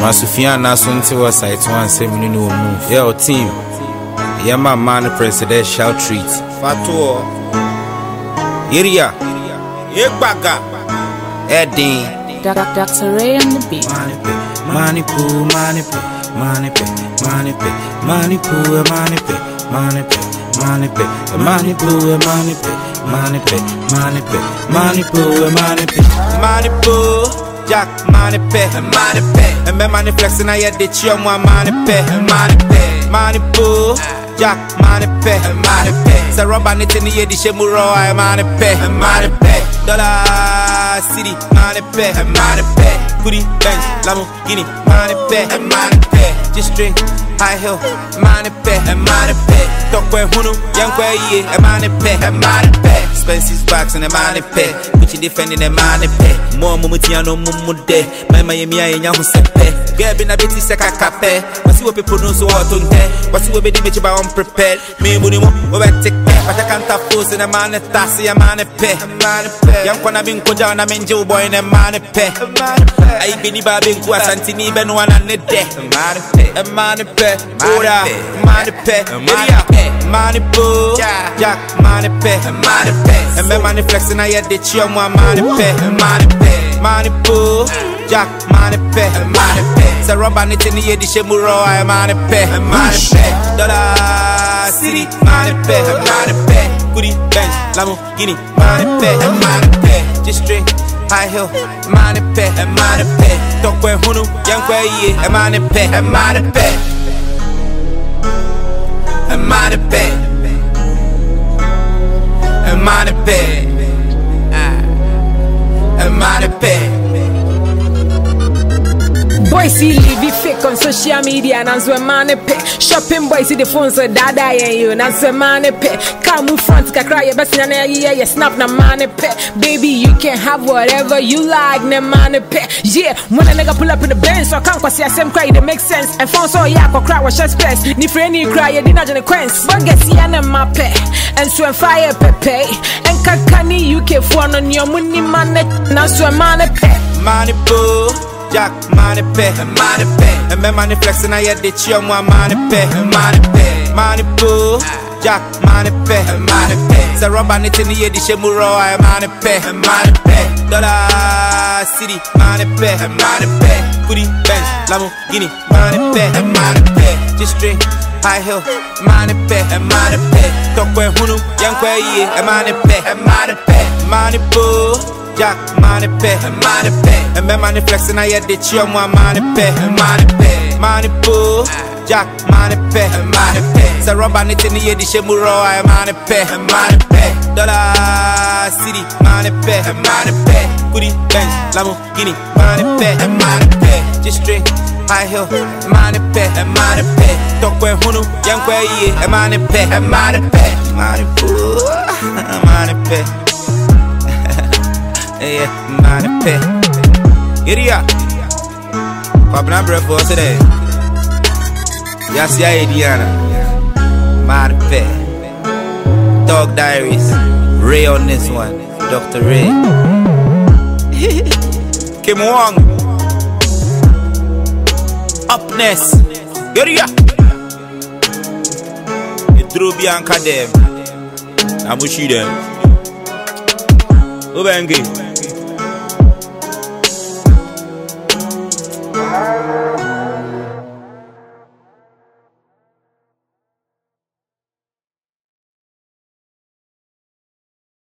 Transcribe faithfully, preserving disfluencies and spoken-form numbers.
Masufia Nasunti was site one seven no move. Your team. Yama man presidential treat. Fatuo. Iria. Yebaga. Eddie. Doctor Ray on the beat. Money poo, money poo, money poo, money poo, money poo, money poo, money poo, money poo, money poo, money poo, money poo, money poo, money poo, money poo, money poo, Jack, money pay, money pay, and me money flexing I had the chill more money pay, money pay, money poo, Jack, money pay, money pay, so rubber it in the edition muro I money pay, money pay, dollar city, money pay, money pay. Goody Benz, Lamborghini, money pay, and money pay. Just drink, high hill, money pay, and money pay. Talk when Hunu, young way, and money pay, and money pay. Expensive bags and a money pay. Which you defending a money pay. More mumutiano mumude. My Miami, I am who said pay. Girl, been a bit sick, I cape. What's what people know so what on there? What's what be the about unprepared? Me, Munimo, over take pay. But I can't afford in a money, Tassi, a money pay. Young one, I've been Kojan, I'm in Joe Boy, and a money pay. I be the baby who has Santini, Ben one and the day. A money pay, Ora, money pay, money poo, Jack, money pay, money pay. And my money flexing, I had the chill, one money pay, money pay, money poo, Jack, money pay, money pay. So rubber it in the edition, Muro, I money pay, money pay. Dollar city, money pay, money pay. Goody Benz, Lamborghini, money pay, money pay. Just drink. High hill, money pay, and money pay. Talk when Hunu, young way, and money pay, and money pay, and money pay, and money pay, and money pay. Boys see live fake on social media and answer money pay. Shopping boys see the phones so dada and you and answer money pay. Come move front to cry your best in a year, you snap na money pay. Baby, you can have whatever you like, na money pay. Yeah, when a nigga pull up in the Benz, so I can't see a same cry, it makes sense. And phone so yeah, cry was just stress. Ni friend you cry, you didn't have quench. But get see an my pay. And swim fire pay. And kakani you can phone on your money money. Now swim money pay. Money poo. Jack, money pay, money pay, and my money flexing I had the chill, one money pay, money pay, money poo, Jack, money pay, money pay. So rubber it in the edition, Muro, I money pay, money pay. Dollar city, money pay, money pay. Goody Benz, Lamborghini, money pay, money pay. Just drink, high hill, money pay, money pay. Talk when Hunu, young way, and money pay, money pay, money poo. Jack, money pay, money pay, and my money flexing I had the chill, one money pay, money pay, money poo, Jack, money pay, money pay. So rubber it in the edition, Muro, I money pay, money pay. Dollar city, money pay, money pay. Goody Benz, Lamborghini, money pay, money pay. Just drink, high hill, money pay, money pay. Talk when Hunu, young way, and money pay, money pay, money poo, money pay. Yeah, money pay. Iria, Pabna breakfast today. Yes, yeah, Diana. Money pay. Dog Diaries. Ray on this one. Doctor Ray. Kim Wong. Upness. Iria. You drew Bianca them. Amushi them. Ubengi.